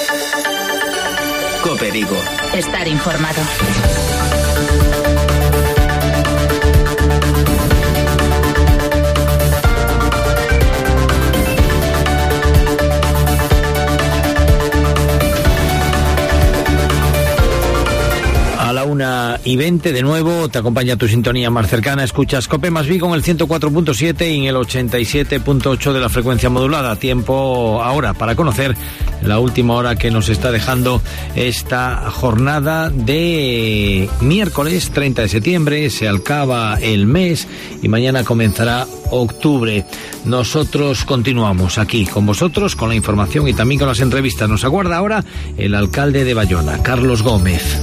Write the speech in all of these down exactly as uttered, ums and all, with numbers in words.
COPE Vigo. Estar informado. A la una y veinte de nuevo, te acompaña tu sintonía más cercana, escuchas COPE más Vigo en el ciento cuatro punto siete y en el ochenta y siete punto ocho de la frecuencia modulada. Tiempo ahora para conocer la última hora que nos está dejando esta jornada de miércoles treinta de septiembre. Se acaba el mes y mañana comenzará octubre. Nosotros continuamos aquí con vosotros, con la información y también con las entrevistas. Nos aguarda ahora el alcalde de Bayona, Carlos Gómez.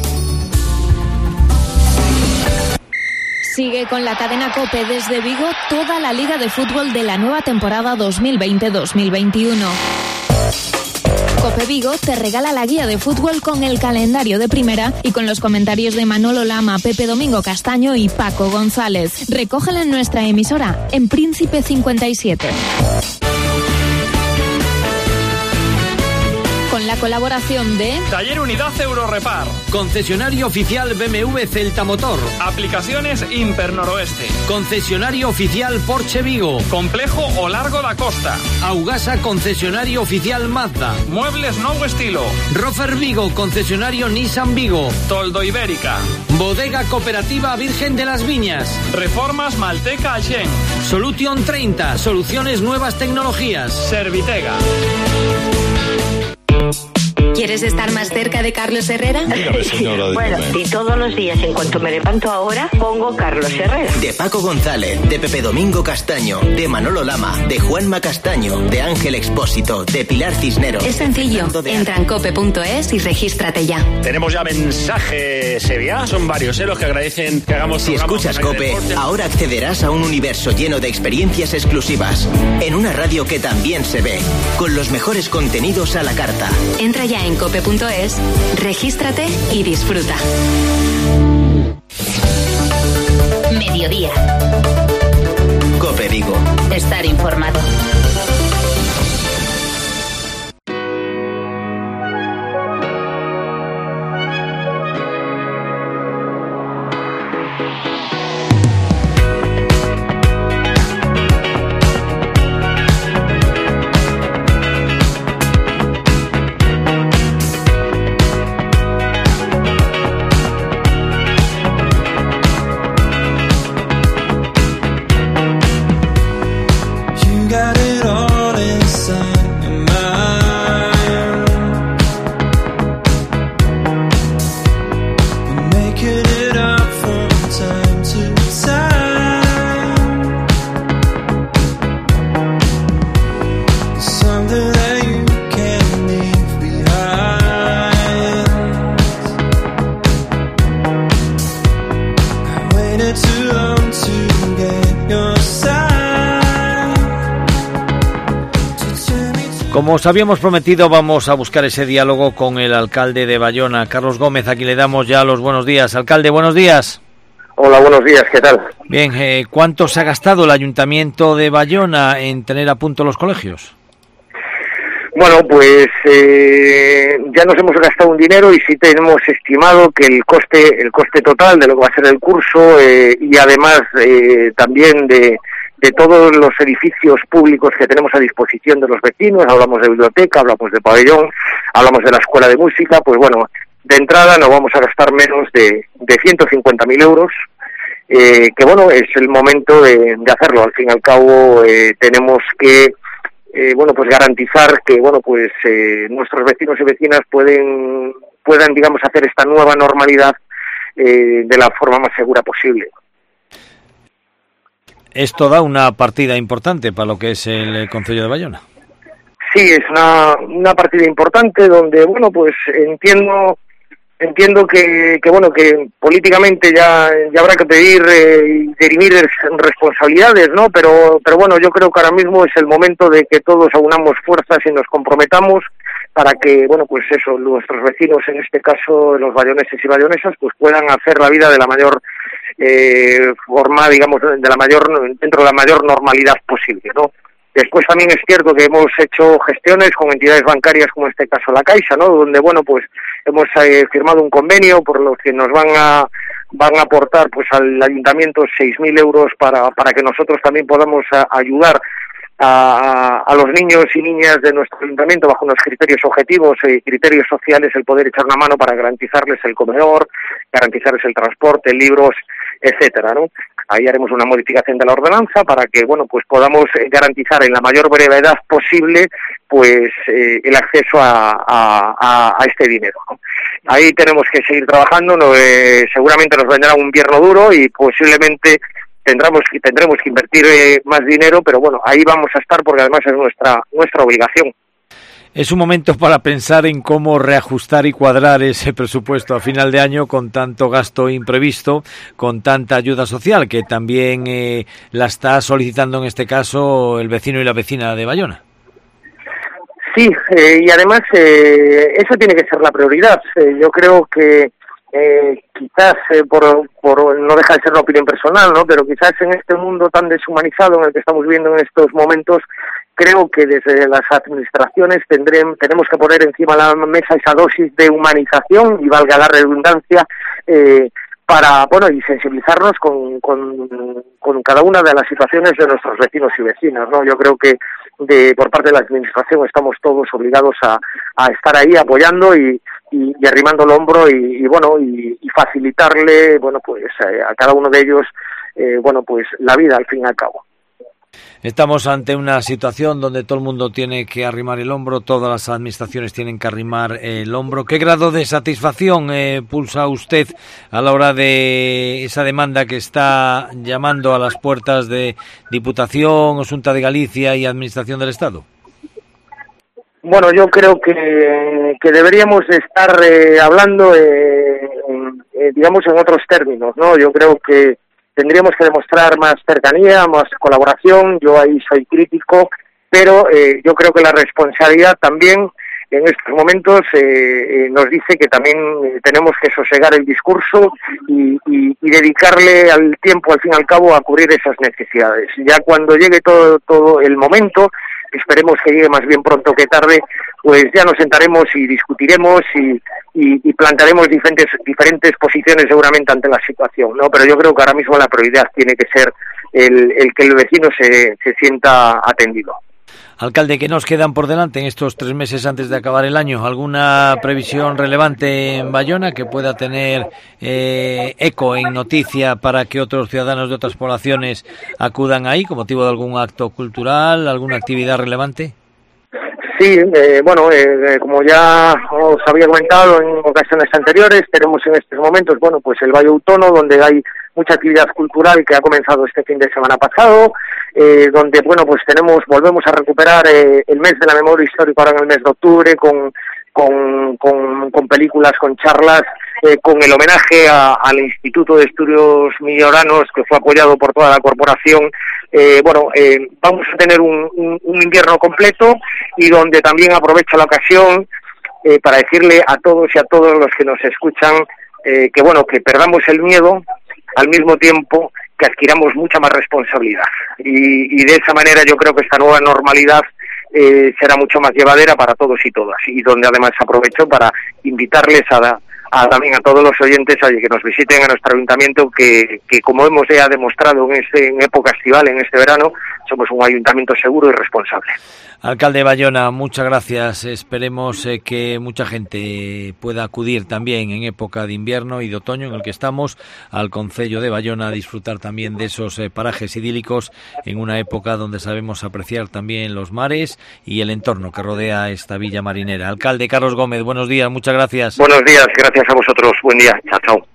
Sigue con la cadena COPE desde Vigo toda la Liga de Fútbol de la nueva temporada dos mil veinte dos mil veintiuno. COPE Vigo te regala la guía de fútbol con el calendario de primera y con los comentarios de Manolo Lama, Pepe Domingo Castaño y Paco González. Recógela en nuestra emisora, en Príncipe cincuenta y siete. Con la colaboración de Taller Unidad Eurorepar, concesionario oficial B M W Celta Motor, Aplicaciones Imper Noroeste, concesionario oficial Porsche Vigo, Complejo O Largo da Costa, Augasa, concesionario oficial Mazda, Muebles Nuevo Estilo, Rofer Vigo, concesionario Nissan Vigo, Toldo Ibérica, Bodega Cooperativa Virgen de las Viñas, Reformas Malteca Algen, Solution treinta, soluciones nuevas tecnologías, Servitega. ¿Quieres estar más cerca de Carlos Herrera? Dígame, señora, bueno, y todos los días, en cuanto me levanto ahora, pongo Carlos Herrera. De Paco González, de Pepe Domingo Castaño, de Manolo Lama, de Juanma Castaño, de Ángel Expósito, de Pilar Cisneros. Es sencillo. Entra en cope punto es y regístrate ya. Tenemos ya mensajes, Sevilla. Son varios, ¿eh? Los que agradecen que hagamos. Si escuchas COPE, ahora accederás a un universo lleno de experiencias exclusivas. En una radio que también se ve, con los mejores contenidos a la carta. Entra ya en cope punto es, regístrate y disfruta. Mediodía. COPE Vigo. Estar informado. Como os habíamos prometido, vamos a buscar ese diálogo con el alcalde de Bayona, Carlos Gómez. Aquí le damos ya los buenos días. Alcalde, buenos días. Hola, buenos días, ¿qué tal? Bien, eh, ¿cuánto se ha gastado el Ayuntamiento de Bayona en tener a punto los colegios? Bueno, pues eh, ya nos hemos gastado un dinero y sí tenemos estimado que el coste el coste total de lo que va a ser el curso eh, y además eh, también de... de todos los edificios públicos que tenemos a disposición de los vecinos, hablamos de biblioteca, hablamos de pabellón, hablamos de la escuela de música, pues bueno, de entrada no vamos a gastar menos de, de ciento cincuenta mil euros, eh, que bueno, es el momento de, de hacerlo. Al fin y al cabo eh, tenemos que, eh, bueno, pues garantizar que, bueno, pues eh, nuestros vecinos y vecinas pueden, puedan, digamos, hacer esta nueva normalidad eh, de la forma más segura posible. Esto da una partida importante para lo que es el Concello de Bayona. Sí, es una, una partida importante donde, bueno, pues entiendo entiendo que, que bueno, que políticamente ya, ya habrá que pedir eh, y dirimir responsabilidades, ¿no? Pero, pero bueno, yo creo que ahora mismo es el momento de que todos aunamos fuerzas y nos comprometamos para que, bueno, pues eso, nuestros vecinos, en este caso los bayoneses y bayonesas, pues puedan hacer la vida de la mayor eh, forma, digamos, de la mayor, dentro de la mayor normalidad posible, ¿no? Después también es cierto que hemos hecho gestiones con entidades bancarias, como en este caso la Caixa, ¿no? Donde, bueno, pues hemos eh, firmado un convenio por lo que nos van a van a aportar pues al ayuntamiento seis mil euros para para que nosotros también podamos a, ayudar a, a los niños y niñas de nuestro ayuntamiento bajo unos criterios objetivos y criterios sociales, el poder echar una mano para garantizarles el comedor, garantizarles el transporte, libros, etcétera, ¿no? Ahí haremos una modificación de la ordenanza para que, bueno, pues podamos garantizar en la mayor brevedad posible, pues, eh, el acceso a, a, a este dinero, ¿no? Ahí tenemos que seguir trabajando, no, eh, seguramente nos vendrá un invierno duro y posiblemente tendremos, tendremos que invertir eh, más dinero, pero bueno, ahí vamos a estar porque además es nuestra, nuestra obligación. Es un momento para pensar en cómo reajustar y cuadrar ese presupuesto a final de año con tanto gasto imprevisto, con tanta ayuda social, que también eh, la está solicitando en este caso el vecino y la vecina de Bayona. Sí, eh, y además eh, eso tiene que ser la prioridad. Eh, yo creo que eh, quizás, eh, por, por no deja de ser una opinión personal, ¿no? Pero quizás en este mundo tan deshumanizado en el que estamos viviendo en estos momentos, creo que desde las administraciones tendremos, tenemos que poner encima de la mesa esa dosis de humanización, y valga la redundancia, eh, para, bueno, y sensibilizarnos con, con, con cada una de las situaciones de nuestros vecinos y vecinas, ¿no? Yo creo que de por parte de la administración estamos todos obligados a, a estar ahí apoyando y, y, y arrimando el hombro y, y bueno, y, y facilitarle, bueno, pues a, a cada uno de ellos, eh, bueno, pues la vida al fin y al cabo. Estamos ante una situación donde todo el mundo tiene que arrimar el hombro, todas las administraciones tienen que arrimar el hombro. ¿Qué grado de satisfacción eh, pulsa usted a la hora de esa demanda que está llamando a las puertas de Diputación, Xunta de Galicia y Administración del Estado? Bueno, yo creo que, que deberíamos estar eh, hablando, eh, eh, digamos, en otros términos, ¿no? Yo creo que tendríamos que demostrar más cercanía, más colaboración. Yo ahí soy crítico, pero eh, yo creo que la responsabilidad también en estos momentos eh, eh, nos dice que también eh, tenemos que sosegar el discurso y, y, y dedicarle al tiempo, al fin y al cabo, a cubrir esas necesidades. Ya cuando llegue todo, todo el momento, esperemos que llegue más bien pronto que tarde, pues ya nos sentaremos y discutiremos y Y, y plantearemos diferentes diferentes posiciones seguramente ante la situación, ¿no? Pero yo creo que ahora mismo la prioridad tiene que ser el, el que el vecino se, se sienta atendido. Alcalde, ¿qué nos quedan por delante en estos tres meses antes de acabar el año? ¿Alguna previsión relevante en Bayona que pueda tener eh, eco en noticia para que otros ciudadanos de otras poblaciones acudan ahí con motivo de algún acto cultural, alguna actividad relevante? Sí, eh, bueno, eh, como ya os había comentado en ocasiones anteriores, tenemos en estos momentos, bueno, pues el Valle Outono, donde hay mucha actividad cultural que ha comenzado este fin de semana pasado, eh, donde, bueno, pues tenemos, volvemos a recuperar eh, el mes de la memoria histórica ahora en el mes de octubre, con con, con, con películas, con charlas, eh, con el homenaje a, al Instituto de Estudios Milloranos, que fue apoyado por toda la corporación. Eh, bueno, eh, vamos a tener un, un, un invierno completo y donde también aprovecho la ocasión eh, para decirle a todos y a todos los que nos escuchan eh, que, bueno, que perdamos el miedo al mismo tiempo que adquiramos mucha más responsabilidad. Y, y de esa manera yo creo que esta nueva normalidad eh, será mucho más llevadera para todos y todas. Y donde además aprovecho para invitarles a, a también a todos los oyentes a que nos visiten a nuestro ayuntamiento, que, que como hemos ya demostrado en, este, en época estival, en este verano, somos un ayuntamiento seguro y responsable. Alcalde de Bayona, muchas gracias. Esperemos eh, que mucha gente pueda acudir también en época de invierno y de otoño en el que estamos al concello de Bayona a disfrutar también de esos eh, parajes idílicos en una época donde sabemos apreciar también los mares y el entorno que rodea esta villa marinera. Alcalde Carlos Gómez, buenos días, muchas gracias. Buenos días, gracias a vosotros. Buen día. Chao, chao.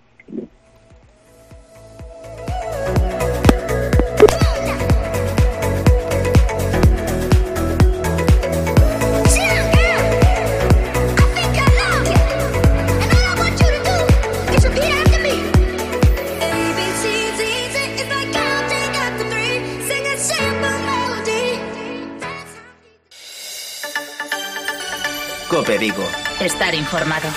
COPE Vigo. Estar informado.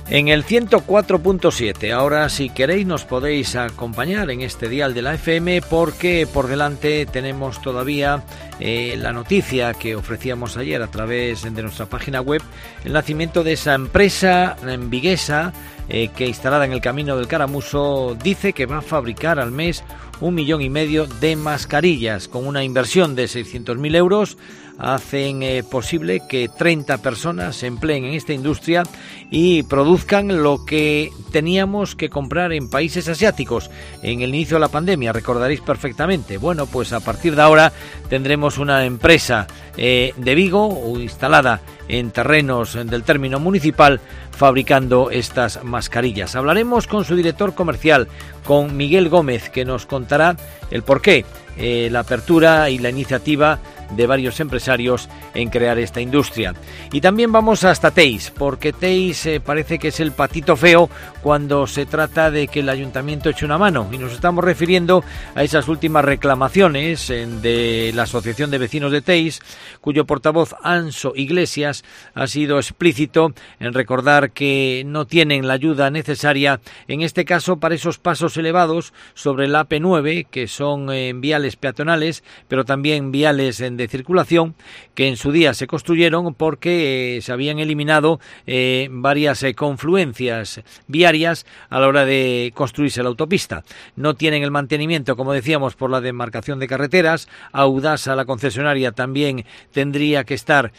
En el ciento cuatro punto siete, ahora si queréis nos podéis acompañar en este dial de la F M porque por delante tenemos todavía eh, la noticia que ofrecíamos ayer a través de nuestra página web, el nacimiento de esa empresa viguesa eh, que instalada en el Camino del Caramuso dice que va a fabricar al mes un millón y medio de mascarillas con una inversión de seiscientos mil euros. Hacen eh, posible que treinta personas se empleen en esta industria y produzcan lo que teníamos que comprar en países asiáticos en el inicio de la pandemia, recordaréis perfectamente. Bueno, pues a partir de ahora tendremos una empresa eh, de Vigo instalada en terrenos del término municipal fabricando estas mascarillas. Hablaremos con su director comercial, con Miguel Gómez, que nos contará el porqué, eh, la apertura y la iniciativa de varios empresarios en crear esta industria. Y también vamos hasta Teis, porque Teis eh, parece que es el patito feo cuando se trata de que el ayuntamiento eche una mano, y nos estamos refiriendo a esas últimas reclamaciones eh, de la Asociación de Vecinos de Teis, cuyo portavoz Anso Iglesias ha sido explícito en recordar que no tienen la ayuda necesaria, en este caso para esos pasos elevados sobre la A P nueve, que son eh, viales peatonales, pero también viales en de circulación, que en su día se construyeron porque eh, se habían eliminado eh, varias eh, confluencias viarias a la hora de construirse la autopista. No tienen el mantenimiento, como decíamos, por la demarcación de carreteras. Audasa, la concesionaria, también tendría que estar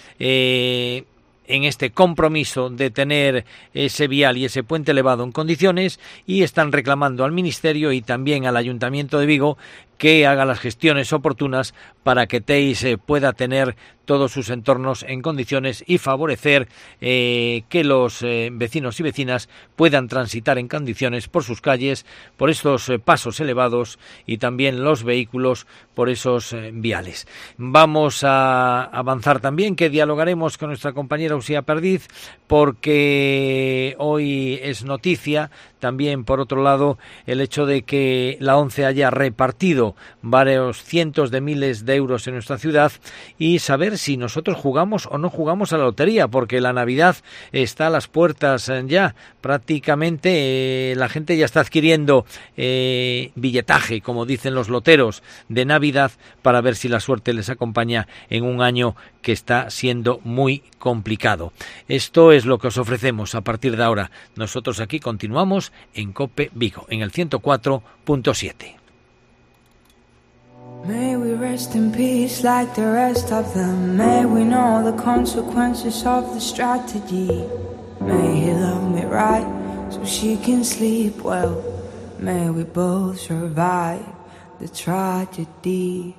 eh, en este compromiso de tener ese vial y ese puente elevado en condiciones, y están reclamando al Ministerio y también al Ayuntamiento de Vigo que haga las gestiones oportunas para que Teis eh, pueda tener todos sus entornos en condiciones y favorecer eh, que los eh, vecinos y vecinas puedan transitar en condiciones por sus calles, por estos eh, pasos elevados, y también los vehículos por esos eh, viales. Vamos a avanzar también, que dialogaremos con nuestra compañera Usía Perdiz, porque hoy es noticia también, por otro lado, el hecho de que la ONCE haya repartido varios cientos de miles de euros en nuestra ciudad, y saber si nosotros jugamos o no jugamos a la lotería, porque la Navidad está a las puertas ya. Prácticamente eh, la gente ya está adquiriendo eh, billetaje, como dicen los loteros, de Navidad, para ver si la suerte les acompaña en un año que está siendo muy complicado. Esto es lo que os ofrecemos a partir de ahora. Nosotros aquí continuamos en COPE Vigo, en el ciento cuatro punto siete. May we rest in peace like the rest of them. May we know the consequences of the strategy. May he love me right so she can sleep well. May we both survive the tragedy.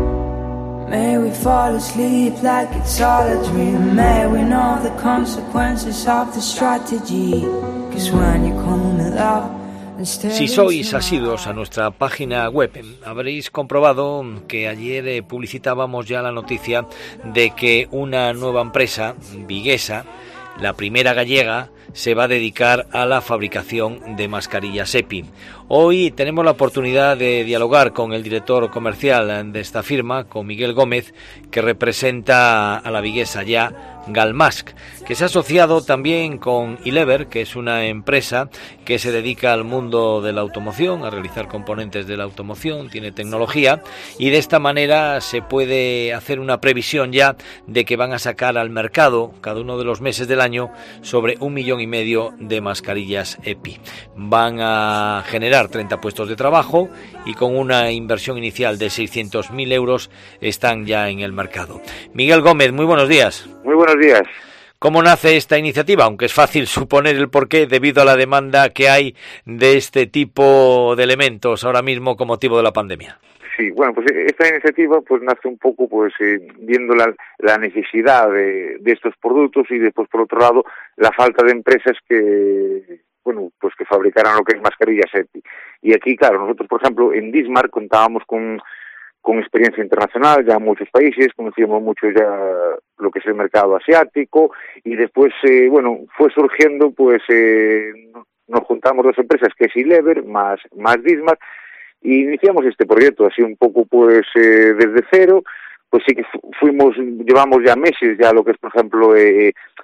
May we fall asleep like it's all a dream. May we know the consequences of the strategy. 'Cause when you call me love, si sois asiduos a nuestra página web, habréis comprobado que ayer eh, publicitábamos ya la noticia de que una nueva empresa viguesa, la primera gallega, se va a dedicar a la fabricación de mascarillas EPI. Hoy tenemos la oportunidad de dialogar con el director comercial de esta firma, con Miguel Gómez, que representa a la viguesa ya Galmask, que se ha asociado también con Ilever, que es una empresa que se dedica al mundo de la automoción, a realizar componentes de la automoción, tiene tecnología, y de esta manera se puede hacer una previsión ya de que van a sacar al mercado cada uno de los meses del año sobre un millón y medio de mascarillas EPI. Van a generar treinta puestos de trabajo y con una inversión inicial de seiscientos mil euros están ya en el mercado. Miguel Gómez, muy buenos días. Muy buenos días. ¿Cómo nace esta iniciativa? Aunque es fácil suponer el porqué debido a la demanda que hay de este tipo de elementos ahora mismo con motivo de la pandemia. Sí, bueno, pues esta iniciativa pues nace un poco pues eh, viendo la, la necesidad de, de estos productos, y después por otro lado la falta de empresas que bueno pues que fabricaran lo que es mascarillas EPI. Y aquí, claro, nosotros por ejemplo en Dismar contábamos con con experiencia internacional ya en muchos países, conocíamos mucho ya lo que es el mercado asiático, y después eh, bueno fue surgiendo pues eh, nos juntamos dos empresas, que es Ilever más más Dismar, y iniciamos este proyecto así un poco pues eh, desde cero. Pues sí que fuimos, llevamos ya meses ya lo que es, por ejemplo, eh,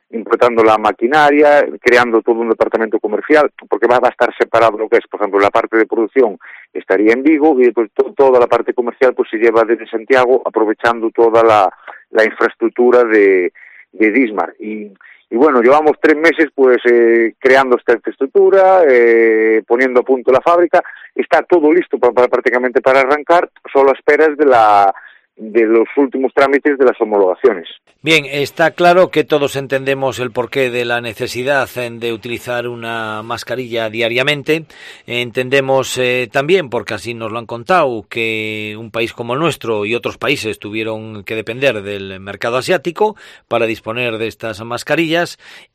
importando la maquinaria, creando todo un departamento comercial, porque va a estar separado lo que es, por ejemplo, la parte de producción estaría en Vigo y después to- toda la parte comercial pues se lleva desde Santiago, aprovechando toda la, la infraestructura de, de Dismar. Y, y bueno, llevamos tres meses pues eh, creando esta infraestructura, eh, poniendo a punto la fábrica, está todo listo para, para prácticamente para arrancar, solo a esperas de la de los últimos trámites de las homologaciones. Bien, está claro que todos entendemos el porqué de la necesidad de utilizar una mascarilla diariamente. Entendemos eh, también, porque así nos lo han contado, que un país como el nuestro y otros países tuvieron que depender del mercado asiático para disponer de estas mascarillas,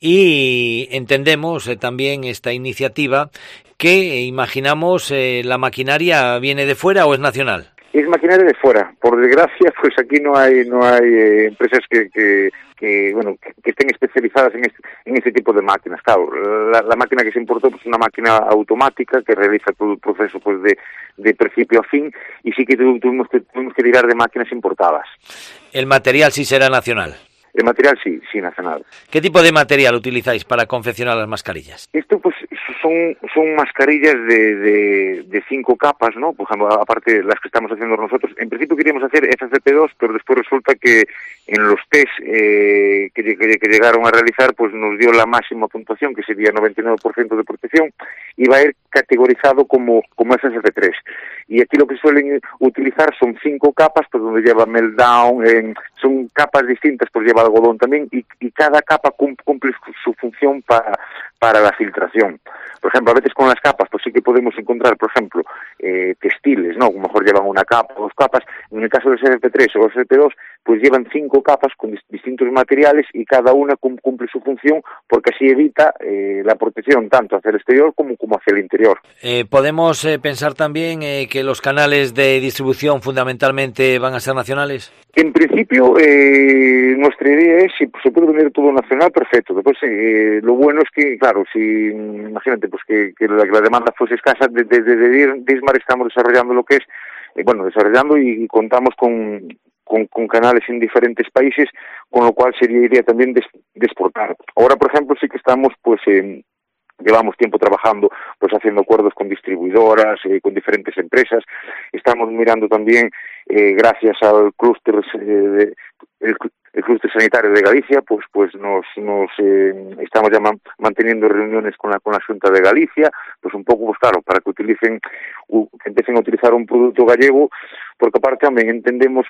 y entendemos eh, también esta iniciativa que imaginamos eh, la maquinaria viene de fuera o es nacional. Es maquinaria de fuera. Por desgracia, pues aquí no hay no hay eh, empresas que, que, que bueno que, que estén especializadas en este, en este tipo de máquinas. Claro, la, la máquina que se importó pues, es una máquina automática que realiza todo el proceso pues de, de principio a fin, y sí que tuvimos que tuvimos que tirar de máquinas importadas. El material sí será nacional. El material sí, sí, nacional. ¿Qué tipo de material utilizáis para confeccionar las mascarillas? Esto pues son son mascarillas de, de, de cinco capas, ¿no? Por ejemplo, aparte de las que estamos haciendo nosotros. En principio queríamos hacer F F P dos, pero después resulta que en los test eh, que, que, que llegaron a realizar, pues nos dio la máxima puntuación, que sería noventa y nueve por ciento de protección, y va a ir categorizado como, como F F P tres. Y aquí lo que suelen utilizar son cinco capas, pues donde lleva meltdown, eh, son capas distintas, pues lleva algodón también, y, y cada capa cumple su función para, para la filtración. Por ejemplo, a veces con las capas, pues sí que podemos encontrar, por ejemplo, eh, textiles, ¿no? A lo mejor llevan una capa, dos capas. En el caso del F F P tres o F F P dos, pues llevan cinco capas con dis- distintos materiales, y cada una cum- cumple su función, porque así evita eh, la protección tanto hacia el exterior como, como hacia el interior. Eh, ¿Podemos eh, pensar también eh, que los canales de distribución fundamentalmente van a ser nacionales? En principio, eh, nuestra idea es, si se puede vender todo nacional, perfecto. Después, eh, lo bueno es que, claro, si, imagínate, pues que, que la, la demanda fuese escasa, desde de, de, de Dismar estamos desarrollando lo que es, eh, bueno, desarrollando y, y contamos con, con, con canales en diferentes países, con lo cual sería idea también de, de exportar. Ahora, por ejemplo, sí que estamos, pues, en... Llevamos tiempo trabajando, pues haciendo acuerdos con distribuidoras, eh, con diferentes empresas. Estamos mirando también, eh, gracias al clúster, eh, de, el, el clúster sanitario de Galicia, pues pues nos nos eh, estamos ya man, manteniendo reuniones con la con la Xunta de Galicia, pues un poco, pues claro, para que utilicen, u, que empiecen a utilizar un producto gallego, porque aparte también entendemos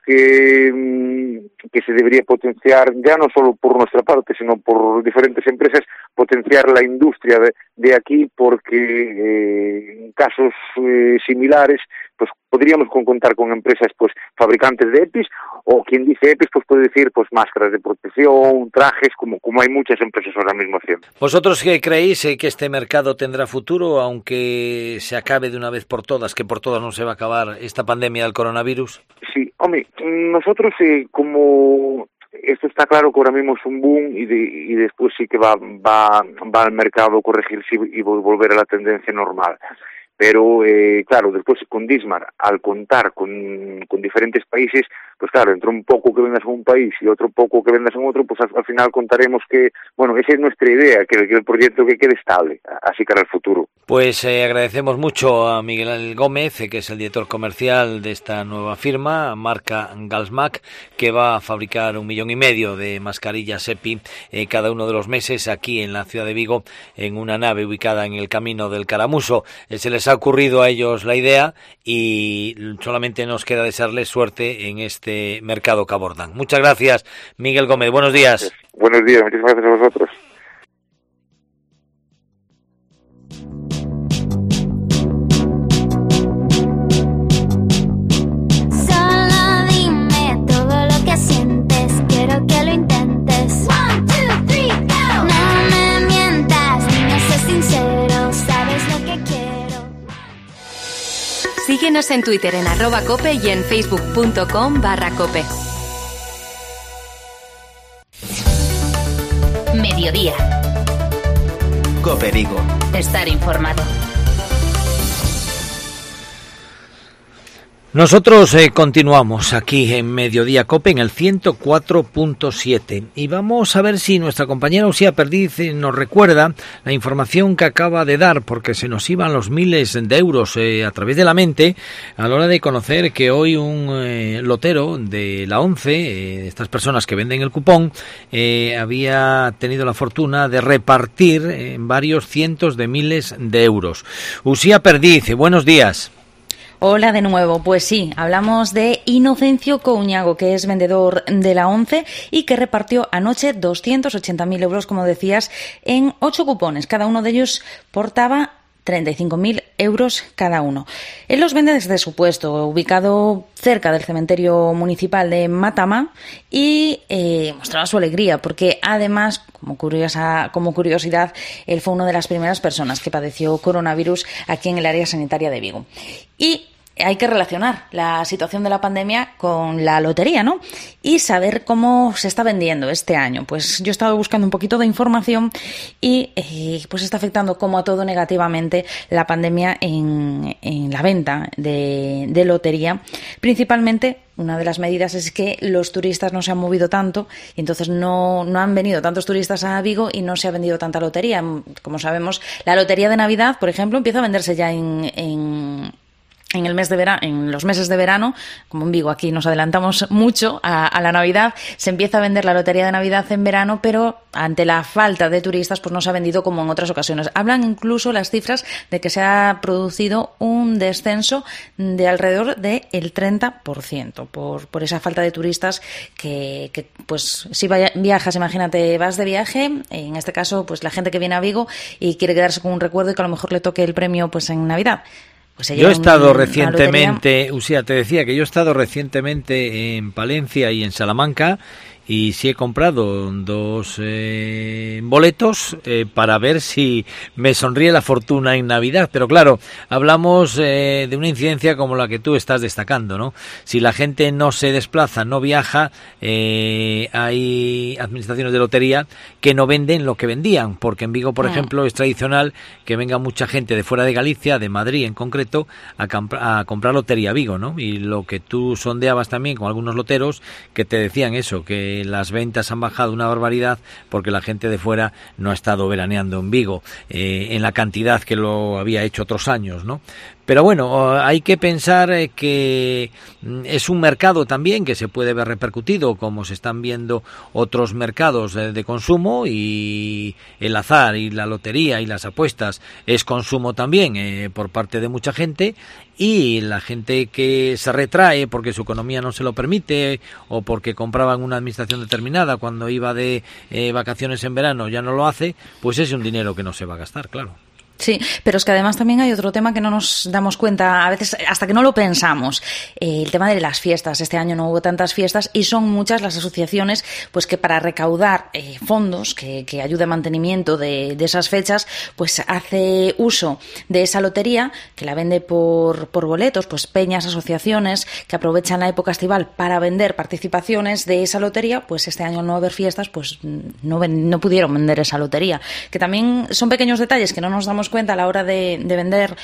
que que se debería potenciar, ya no solo por nuestra parte, sino por diferentes empresas, potenciar la industria de, de aquí, porque eh, en casos eh, similares, pues podríamos con, contar con empresas, pues fabricantes de EPIs, o quien dice EPIs, pues puede decir pues máscaras de protección, trajes, como como hay muchas empresas ahora mismo haciendo. ¿Vosotros qué creéis eh, que este mercado tendrá futuro, aunque se acabe de una vez por todas, que por todas no se va a acabar esta pandemia del coronavirus? Sí, hombre, nosotros eh, como esto está claro que ahora mismo es un boom, y, de, y después sí que va va va al mercado corregirse y volver a la tendencia normal. Pero, eh, claro, después con Dismar, al contar con, con diferentes países, pues claro, entre un poco que vendas en un país y otro poco que vendas en otro, pues al, al final contaremos que, bueno, esa es nuestra idea, que, que el proyecto que quede estable, así cara al futuro. Pues eh, agradecemos mucho a Miguel Gómez, eh, que es el director comercial de esta nueva firma, marca Galsmac, que va a fabricar un millón y medio de mascarillas EPI eh, cada uno de los meses aquí en la ciudad de Vigo, en una nave ubicada en el Camino del Caramuso. Eh, se les ha ocurrido a ellos la idea y solamente nos queda desearles suerte en este mercado que abordan. Muchas gracias, Miguel Gómez. Buenos días. Buenos días, muchísimas gracias a vosotros. Solo dime todo lo que sientes, quiero que lo intentes. One, two, three, go. No me mientas, niño, sé sincero, sabes lo que quiero. Síguenos en Twitter en arroba cope y en facebook.com barra cope. Mediodía. Cope Vigo. Estar informado. Nosotros eh, continuamos aquí en Mediodía Cope en el ciento cuatro punto siete y vamos a ver si nuestra compañera Usía Perdiz nos recuerda la información que acaba de dar, porque se nos iban los miles de euros eh, a través de la mente a la hora de conocer que hoy un eh, lotero de la ONCE, eh, estas personas que venden el cupón, eh, había tenido la fortuna de repartir eh, varios cientos de miles de euros. Usía Perdiz, buenos días. Hola de nuevo, pues sí, hablamos de Inocencio Couñago, que es vendedor de la ONCE y que repartió anoche doscientos ochenta mil euros, como decías, en ocho cupones. Cada uno de ellos portaba treinta y cinco mil euros cada uno. Él los vende desde su puesto, ubicado cerca del cementerio municipal de Matama, y eh, mostraba su alegría porque además, como, curiosa, como curiosidad, él fue una de las primeras personas que padeció coronavirus aquí en el área sanitaria de Vigo. Y hay que relacionar la situación de la pandemia con la lotería, ¿no? Y saber cómo se está vendiendo este año. Pues yo he estado buscando un poquito de información y eh, pues está afectando como a todo negativamente la pandemia en, en la venta de, de lotería. Principalmente, una de las medidas es que los turistas no se han movido tanto y entonces no, no han venido tantos turistas a Vigo y no se ha vendido tanta lotería. Como sabemos, la lotería de Navidad, por ejemplo, empieza a venderse ya en... en En el mes de verano, en los meses de verano, como en Vigo aquí nos adelantamos mucho a, a la Navidad, se empieza a vender la lotería de Navidad en verano, pero ante la falta de turistas pues no se ha vendido como en otras ocasiones. Hablan incluso las cifras de que se ha producido un descenso de alrededor del treinta por ciento por, por esa falta de turistas que, que pues si vaya, viajas, imagínate, vas de viaje, en este caso pues la gente que viene a Vigo y quiere quedarse con un recuerdo y que a lo mejor le toque el premio pues en Navidad. Pues yo he estado recientemente, Usía, te decía que yo he estado recientemente en Palencia y en Salamanca y sí he comprado dos eh, boletos eh, para ver si me sonríe la fortuna en Navidad. Pero claro, hablamos eh, de una incidencia como la que tú estás destacando, ¿no? Si la gente no se desplaza, no viaja, eh, hay administraciones de lotería que no venden lo que vendían, porque en Vigo, por ah. ejemplo, es tradicional que venga mucha gente de fuera de Galicia, de Madrid en concreto, a, comp- a comprar lotería a Vigo, ¿no? Y lo que tú sondeabas también con algunos loteros que te decían eso, que las ventas han bajado una barbaridad porque la gente de fuera no ha estado veraneando en Vigo eh, en la cantidad que lo había hecho otros años, ¿no? Pero bueno, hay que pensar que es un mercado también que se puede ver repercutido, como se están viendo otros mercados de consumo, y el azar y la lotería y las apuestas es consumo también eh, por parte de mucha gente, y la gente que se retrae porque su economía no se lo permite o porque compraba en una administración determinada cuando iba de eh, vacaciones en verano ya no lo hace, pues es un dinero que no se va a gastar, claro. Sí, pero es que además también hay otro tema que no nos damos cuenta a veces hasta que no lo pensamos, eh, el tema de las fiestas. Este año no hubo tantas fiestas y son muchas las asociaciones pues que para recaudar eh, fondos que, que ayude a mantenimiento de, de esas fechas pues hace uso de esa lotería que la vende por, por boletos, pues peñas, asociaciones que aprovechan la época estival para vender participaciones de esa lotería. Pues este año al no haber fiestas pues no, ven, no pudieron vender esa lotería, que también son pequeños detalles que no nos damos cuenta a la hora de, de vender,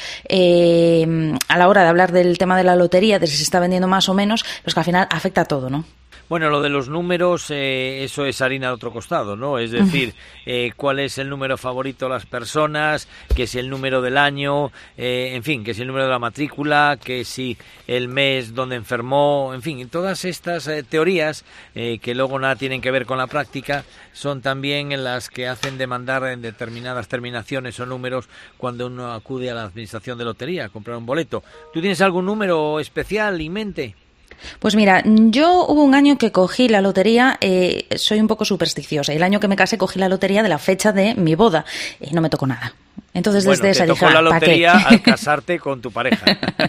eh, a la hora de hablar del tema de la lotería, de si se está vendiendo más o menos, pues que al final afecta a todo, ¿no? Bueno, lo de los números, eh, eso es harina de otro costado, ¿no? Es decir, eh, cuál es el número favorito de las personas, que si el número del año, eh, en fin, que si el número de la matrícula, que si el mes donde enfermó, en fin, todas estas eh, teorías eh, que luego nada tienen que ver con la práctica son también las que hacen demandar en determinadas terminaciones o números cuando uno acude a la administración de lotería a comprar un boleto. ¿Tú tienes algún número especial en mente? Pues mira, yo hubo un año que cogí la lotería, eh, soy un poco supersticiosa, y el año que me casé cogí la lotería de la fecha de mi boda y no me tocó nada. Entonces bueno, desde esa te dije, tocó la lotería ¿para qué? al casarte con tu pareja.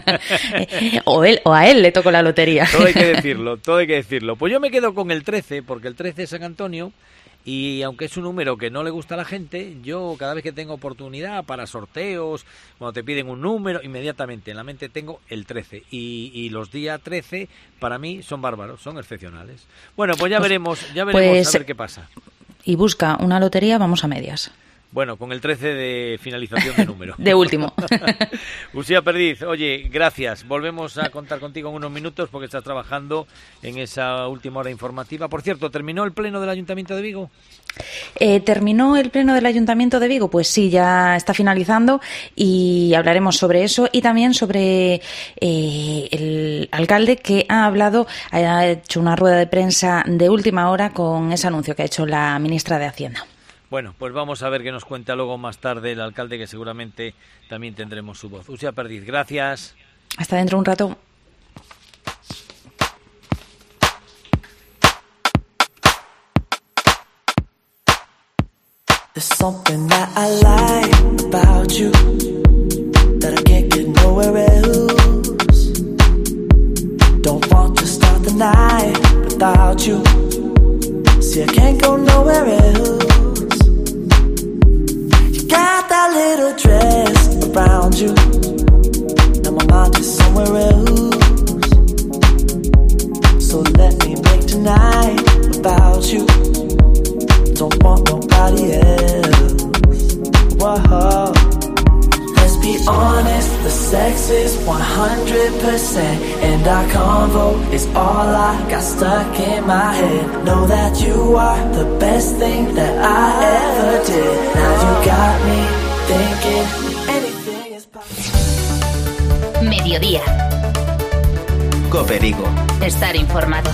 o él o a él le tocó la lotería. Todo hay que decirlo, todo hay que decirlo. Pues yo me quedo con el trece, porque el trece es San Antonio. Y aunque es un número que no le gusta a la gente, yo cada vez que tengo oportunidad para sorteos, cuando te piden un número, inmediatamente en la mente tengo el trece. Y, y los días trece para mí son bárbaros, son excepcionales. Bueno, pues ya pues, veremos, ya veremos pues, a ver qué pasa. Y busca una lotería, vamos a medias. Bueno, con el trece de finalización de número. De último. Uxía Perdiz, oye, gracias. Volvemos a contar contigo en unos minutos porque estás trabajando en esa última hora informativa. Por cierto, ¿terminó el pleno del Ayuntamiento de Vigo? Eh, ¿Terminó el pleno del Ayuntamiento de Vigo? Pues sí, ya está finalizando y hablaremos sobre eso y también sobre eh, el alcalde que ha hablado, ha hecho una rueda de prensa de última hora con ese anuncio que ha hecho la ministra de Hacienda. Bueno, pues vamos a ver qué nos cuenta luego más tarde el alcalde, que seguramente también tendremos su voz. Uxía Perdiz, gracias. Hasta dentro de un rato. There's something that I like about you that I can't get nowhere else. Don't want to start the night without you. See, I can't go nowhere else. You got that little dress around you. Now my mind is somewhere else. So let me make tonight about you. Don't want nobody else. Whoa. Let's be honest, the sex is one hundred percent, and our convo is all I got stuck in my head. Know that you are the best thing that I ever did. Now you got me thinking anything is possible. Mediodía. COPE Vigo. Estar informado.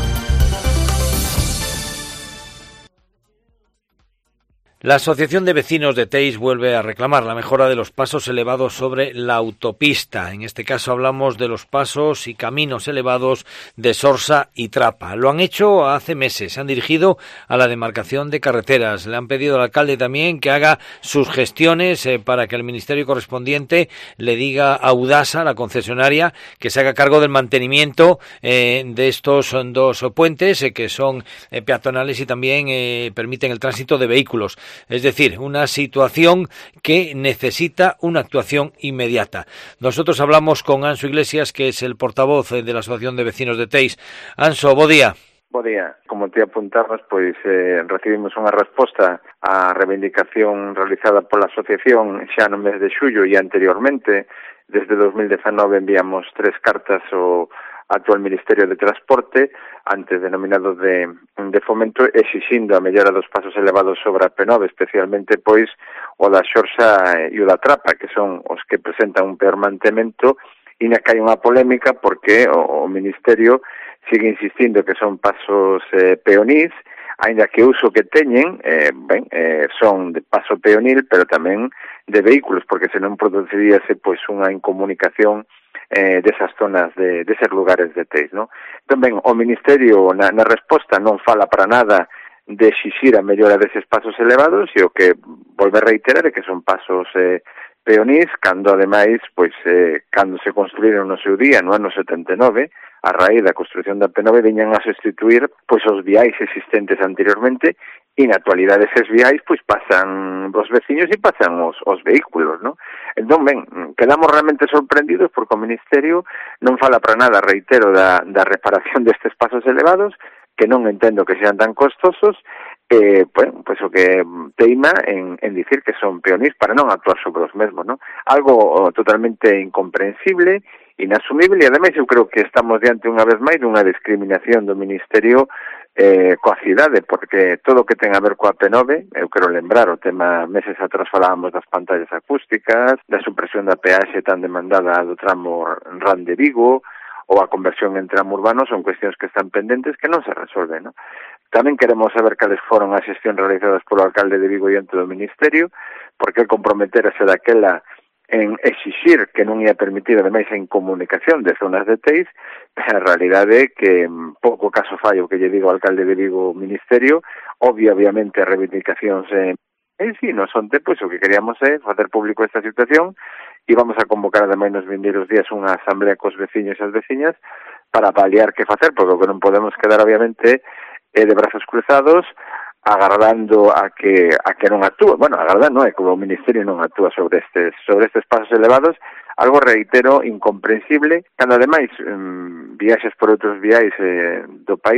La Asociación de Vecinos de Teis vuelve a reclamar la mejora de los pasos elevados sobre la autopista. En este caso hablamos de los pasos y caminos elevados de Sorsa y Trapa. Lo han hecho hace meses, se han dirigido a la demarcación de carreteras. Le han pedido al alcalde también que haga sus gestiones eh, para que el ministerio correspondiente le diga a Audasa, la concesionaria, que se haga cargo del mantenimiento eh, de estos dos puentes eh, que son eh, peatonales y también eh, permiten el tránsito de vehículos. Es decir, una situación que necesita una actuación inmediata. Nosotros hablamos con Anso Iglesias, que es el portavoz de la Asociación de Vecinos de Teis. Anso, bo día. Bo día. Como te apuntabas, pois eh, recibimos unha resposta á reivindicación realizada pola asociación xa no mes de xullo e anteriormente. Desde dos mil dezanove enviamos tres cartas ao actual Ministerio de Transporte, antes denominado de, de Fomento, exixindo a mellora dos pasos elevados sobre a P nove, especialmente pois o da Xorsa e o da Trapa, que son os que presentan un peor mantemento, e na que hai unha polémica porque o, o Ministerio sigue insistindo que son pasos eh, peonís, aínda que o uso que teñen eh, ben, eh, son de paso peonil, pero tamén de vehículos, porque senón produciríase pois unha incomunicación eh, desas zonas, de deses lugares de Teis, ¿no? Tamén o Ministerio na, na resposta non fala para nada de exixir a mellora deses pasos elevados, e o que volve a reiterar é que son pasos eh, peonís, cando ademais, pois, eh, cando se construíron no seu día, no ano setenta e nove, a raíz da construción da P nove viñan a sustituir pois os viais existentes anteriormente, e na actualidade eses viais pois pasan os veciños e pasan os, os vehículos, ¿no? Entón, ben, quedamos realmente sorprendidos porque o Ministerio non fala para nada, reitero, da, da reparación destes pasos elevados, que non entendo que sean tan costosos, eh, bueno, pois o que teima en, en dicir que son peonís para non actuar sobre os mesmos, ¿no? Algo oh, totalmente incomprensible, inasumible, e ademais eu creo que estamos diante unha vez máis dunha discriminación do Ministerio eh, coa cidade, porque todo o que ten a ver coa P nove, eu quero lembrar o tema, meses atrás falábamos das pantallas acústicas, da supresión da peaxe tan demandada do tramo RAN de Vigo, ou a conversión en tramo urbano, son cuestións que están pendentes que non se resolven, ¿no? Tamén queremos saber cales foron as xestións realizadas polo alcalde de Vigo e ante do Ministerio, porque el comprometerase daquela en exixir que non ia permitir ademais a incomunicación de zonas de Teis, a realidade é que pouco caso fai o que lle digo ao alcalde de Vigo Ministerio, obvia obviamente as reivindicacións en E si, non son te, pois o que queríamos é facer público esta situación e vamos a convocar ademais nos vindeiros días unha asamblea cos veciños e as veciñas para avaliar que facer, porque o que non podemos quedar obviamente é de brazos cruzados agardando a que a que non actúe. Bueno, agardando, non é que o Ministerio non actúa sobre estes sobre estes pasos elevados, algo, reitero, incomprensible, cando ademais um, viaxes por outros viais eh, do país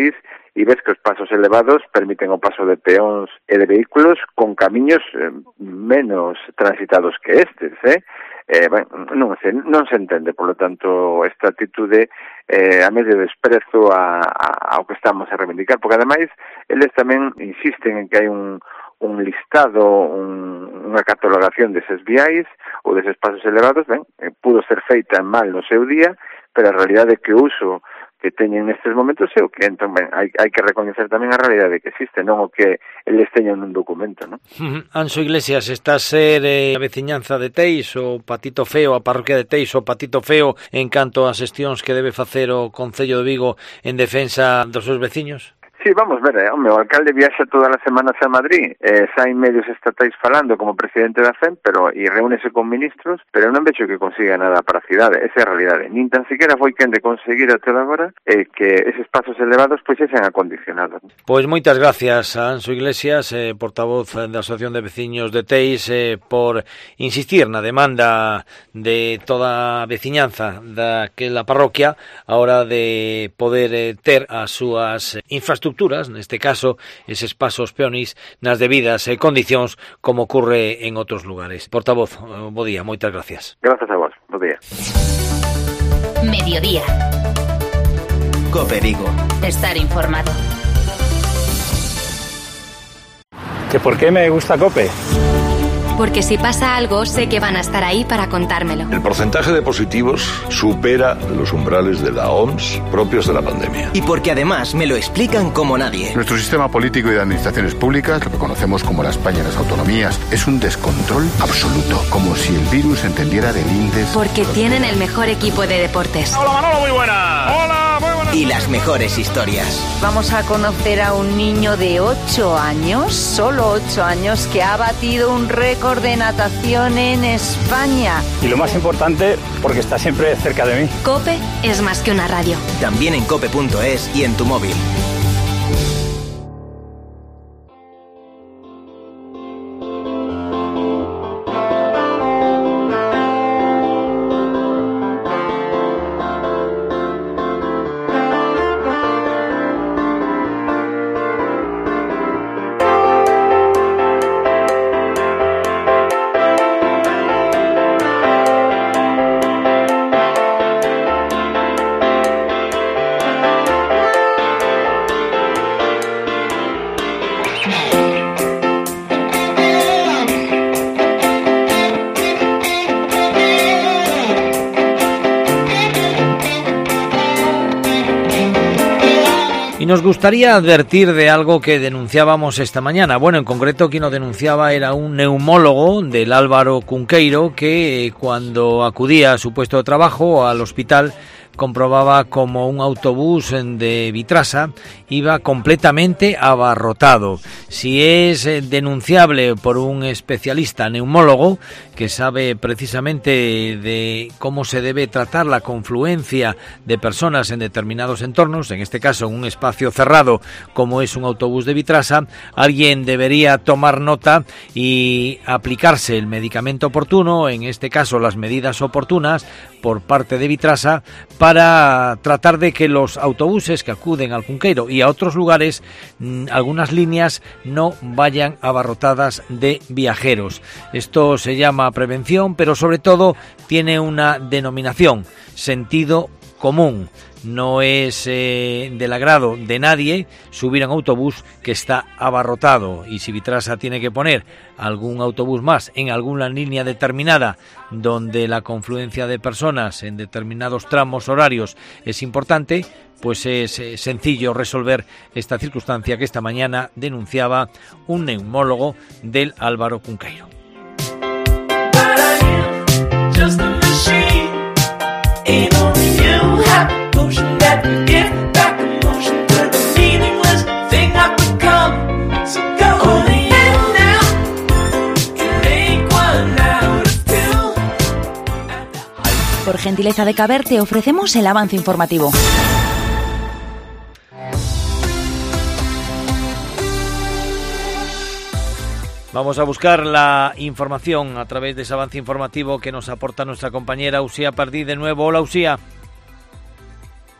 e ves que os pasos elevados permiten o paso de peóns e de vehículos con camiños eh, menos transitados que estes, eh? Eh, ben, non, se, non se entende, por lo tanto, esta actitude eh, a medio desprezo a, a, ao que estamos a reivindicar, porque ademais eles tamén insisten en que hai un, un listado, un, unha catalogación deses viais ou deses pasos elevados, ben, eh, pudo ser feita mal no seu día, pero a realidade é que o uso que teñen nestes momentos é o que, entón, ben, hai, hai que recoñecer tamén a realidade que existe, non o que eles teñen nun documento, non? Uh-huh. Anxo Iglesias, está a ser eh, a veciñanza de Teis, o Patito Feo, a parroquia de Teis, o Patito Feo, en canto ás xestións que debe facer o Concello de Vigo en defensa dos seus veciños? Sí, vamos ver, eh, o meu alcalde viaxa todas as semanas a Madrid, eh, saen medios estatais falando como presidente da F E M, pero e reúnese con ministros, pero non vexo que consiga nada para a cidade, esa é a realidade. Nin tan siquiera foi quen de conseguir até agora eh, que eses pasos elevados pois sexan acondicionados. Pois moitas gracias a Anxo Iglesias, eh, portavoz da Asociación de Veciños de Teis, eh, por insistir na demanda de toda a veciñanza daquela parroquia a hora de poder eh, ter as súas infraestructuras, neste caso, eses pasos peonís nas debidas eh, condicións como ocurre en outros lugares. Portavoz, bo día, moitas gracias. Gracias a vos, bo día. Mediodía. COPE Vigo. Estar informado. ¿Que por qué me gusta COPE? Porque si pasa algo, sé que van a estar ahí para contármelo. El porcentaje de positivos supera los umbrales de la O M S propios de la pandemia. Y porque además me lo explican como nadie. Nuestro sistema político y de administraciones públicas, lo que conocemos como la España de las autonomías, es un descontrol absoluto, como si el virus entendiera de lindes. Porque tienen el mejor equipo de deportes. Hola Manolo, muy buena. Hola, muy buena. Y las mejores historias. Vamos a conocer a un niño de ocho años, solo ocho años, que ha batido un récord de natación en España. Y lo más importante, porque está siempre cerca de mí. COPE es más que una radio. También en cope punto es y en tu móvil. Y nos gustaría advertir de algo que denunciábamos esta mañana. Bueno, en concreto quien lo denunciaba era un neumólogo del Álvaro Cunqueiro que cuando acudía a su puesto de trabajo al hospital comprobaba como un autobús de Vitrasa iba completamente abarrotado. Si es denunciable por un especialista neumólogo que sabe precisamente de cómo se debe tratar la confluencia de personas en determinados entornos, en este caso en un espacio cerrado como es un autobús de Vitrasa, alguien debería tomar nota y aplicarse el medicamento oportuno, en este caso las medidas oportunas por parte de Vitrasa, para tratar de que los autobuses que acuden al Cunqueiro y a otros lugares, algunas líneas no vayan abarrotadas de viajeros. Esto se llama prevención, pero sobre todo tiene una denominación: sentido común. No es eh, del agrado de nadie subir a un autobús que está abarrotado, y si Vitrasa tiene que poner algún autobús más en alguna línea determinada donde la confluencia de personas en determinados tramos horarios es importante, pues es eh, sencillo resolver esta circunstancia que esta mañana denunciaba un neumólogo del Álvaro Cunqueiro. Por gentileza de Caber te ofrecemos el avance informativo. Vamos a buscar la información a través de ese avance informativo que nos aporta nuestra compañera Usía Pardí de nuevo. Hola, Usía.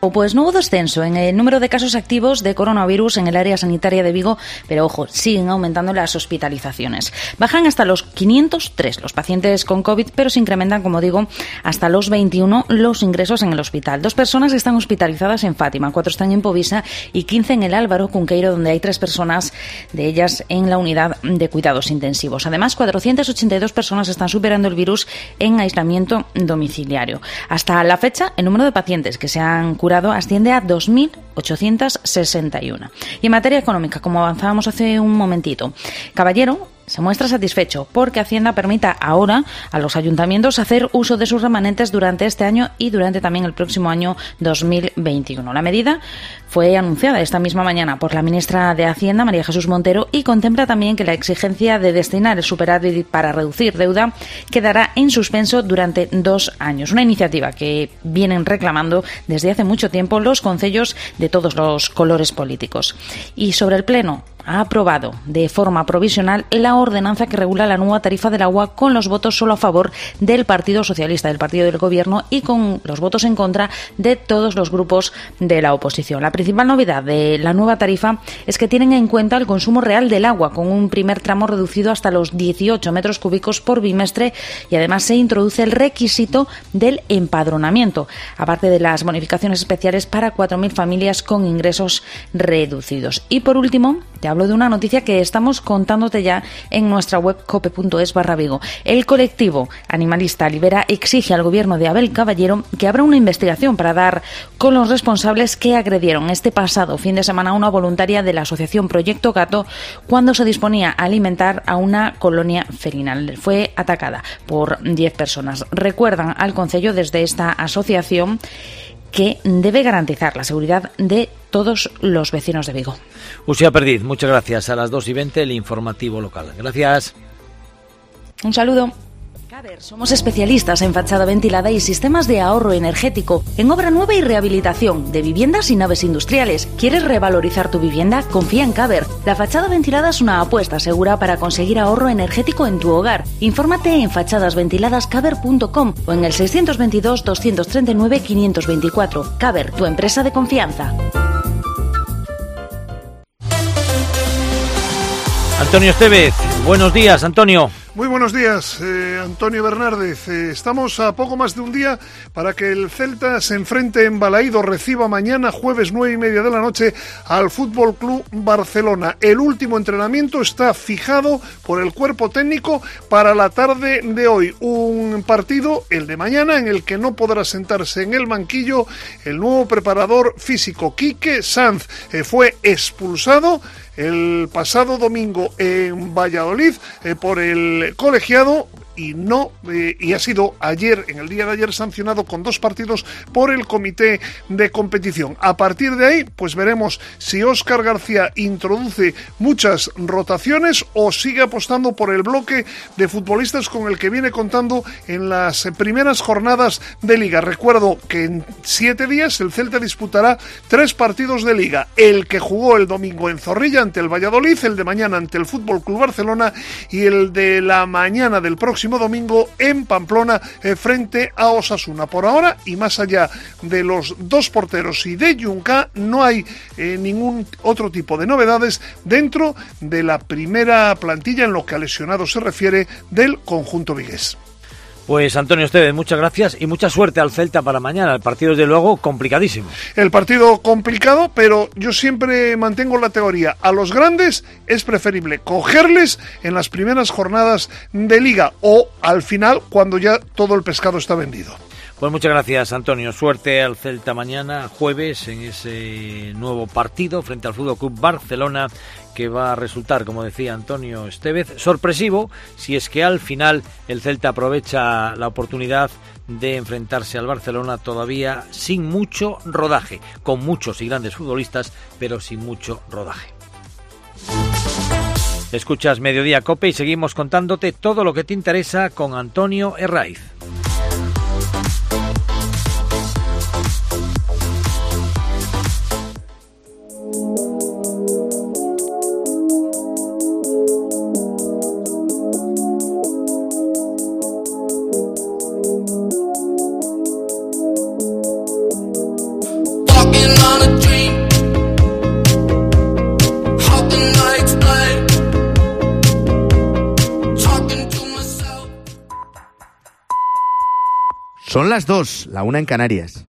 Pues no hubo descenso en el número de casos activos de coronavirus en el área sanitaria de Vigo, pero ojo, siguen aumentando las hospitalizaciones. Bajan hasta los quinientos tres los pacientes con COVID, pero se incrementan, como digo, hasta los veintiuno los ingresos en el hospital. Dos personas están hospitalizadas en Fátima, cuatro están en Povisa y quince en el Álvaro Cunqueiro, donde hay tres personas de ellas en la unidad de cuidados intensivos. Además, cuatrocientas ochenta y dos personas están superando el virus en aislamiento domiciliario. Hasta la fecha, el número de pacientes que se han curado asciende a dos mil ochocientos sesenta y uno. Y en materia económica, como avanzábamos hace un momentito, Caballero se muestra satisfecho porque Hacienda permita ahora a los ayuntamientos hacer uso de sus remanentes durante este año y durante también el próximo año dos mil veintiuno. La medida fue anunciada esta misma mañana por la ministra de Hacienda, María Jesús Montero, y contempla también que la exigencia de destinar el superávit para reducir deuda quedará en suspenso durante dos años. Una iniciativa que vienen reclamando desde hace mucho tiempo los concellos de todos los colores políticos. Y sobre el Pleno, ha aprobado de forma provisional la ordenanza que regula la nueva tarifa del agua con los votos solo a favor del Partido Socialista, del Partido del Gobierno, y con los votos en contra de todos los grupos de la oposición. La principal novedad de la nueva tarifa es que tienen en cuenta el consumo real del agua, con un primer tramo reducido hasta los dieciocho metros cúbicos por bimestre, y además se introduce el requisito del empadronamiento, aparte de las bonificaciones especiales para cuatro mil familias con ingresos reducidos. Y por último, te hablo de una noticia que estamos contándote ya en nuestra web cope.es barra Vigo. El colectivo animalista Libera exige al gobierno de Abel Caballero que abra una investigación para dar con los responsables que agredieron este pasado fin de semana a una voluntaria de la asociación Proyecto Gato cuando se disponía a alimentar a una colonia felina. Fue atacada por diez personas. Recuerdan al concello desde esta asociación que debe garantizar la seguridad de todos los vecinos de Vigo. Uxía Perdiz, muchas gracias. A las dos y veinte, el informativo local. Gracias. Un saludo. Caber, somos especialistas en fachada ventilada y sistemas de ahorro energético, en obra nueva y rehabilitación de viviendas y naves industriales. ¿Quieres revalorizar tu vivienda? Confía en Caber. La fachada ventilada es una apuesta segura para conseguir ahorro energético en tu hogar. Infórmate en fachadas ventiladas caber punto com o en el seiscientos veintidós, doscientos treinta y nueve, quinientos veinticuatro. Caber, tu empresa de confianza. Antonio Estevez, buenos días, Antonio. Muy buenos días, eh, Antonio Bernárdez. Eh, estamos a poco más de un día para que el Celta se enfrente en Balaído, reciba mañana, jueves nueve y media de la noche, al Fútbol Club Barcelona. El último entrenamiento está fijado por el cuerpo técnico para la tarde de hoy. Un partido, el de mañana, en el que no podrá sentarse en el banquillo el nuevo preparador físico, Quique Sanz. Eh, fue expulsado el pasado domingo en Valladolid eh, por el colegiado y no eh, y ha sido ayer, en el día de ayer, sancionado con dos partidos por el comité de competición. A partir de ahí, pues veremos si Óscar García introduce muchas rotaciones o sigue apostando por el bloque de futbolistas con el que viene contando en las primeras jornadas de Liga. Recuerdo que en siete días el Celta disputará tres partidos de Liga: el que jugó el domingo en Zorrilla ante el Valladolid, el de mañana ante el Fútbol Club Barcelona y el de la mañana del próximo domingo en Pamplona eh, frente a Osasuna. Por ahora, y más allá de los dos porteros y de Junca, no hay eh, ningún otro tipo de novedades dentro de la primera plantilla en lo que a lesionados se refiere del conjunto vigués. Pues Antonio Estevez, muchas gracias y mucha suerte al Celta para mañana. El partido, desde luego, complicadísimo. El partido complicado, pero yo siempre mantengo la teoría: a los grandes es preferible cogerles en las primeras jornadas de Liga o al final, cuando ya todo el pescado está vendido. Pues muchas gracias, Antonio. Suerte al Celta mañana, jueves, en ese nuevo partido frente al Fútbol Club Barcelona, que va a resultar, como decía Antonio Estevez, sorpresivo si es que al final el Celta aprovecha la oportunidad de enfrentarse al Barcelona todavía sin mucho rodaje, con muchos y grandes futbolistas, pero sin mucho rodaje. Escuchas Mediodía Cope y seguimos contándote todo lo que te interesa con Antonio Herraiz. Son las dos, la una en Canarias.